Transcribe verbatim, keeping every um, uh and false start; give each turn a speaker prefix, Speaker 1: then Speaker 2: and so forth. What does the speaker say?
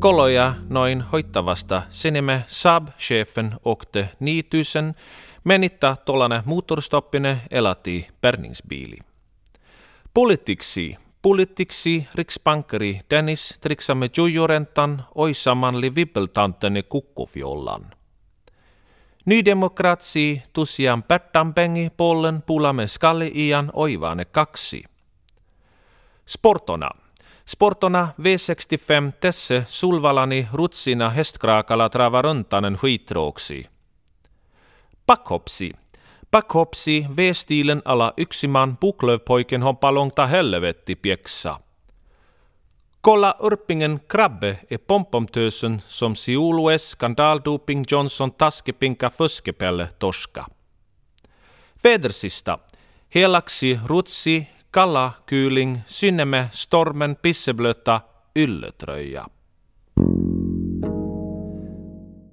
Speaker 1: Koloja noin hoittavasta sinime Saab-chefen åkte nitusen, menitta tollane motorstoppine elati bärgningsbili. Politiksi, politiksi riksbankeri Dennis triksamme jujurentan oisamanli vippeltantene kukkofjollan. Nydemokratsi tusian pärtampengi pollen pulamme skalli ian oivane kaksi. Sportona. Sportona V sextiofem tesse sulvalani rutsina hästkraakala travaruntanen skitrooksi. Backhopsi. Backhopsi V-stilen alla yksiman buklövpoiken hoppalongta helvetti pieksa. Kolla Urpingen krabbe är pompomtösen som siulues skandaldoping Johnson taskepinka fuskepelle torska. Vädersista. Helaksi rutsi, kalla, kyling, synneme, stormen, pisseblöta, ylletröja.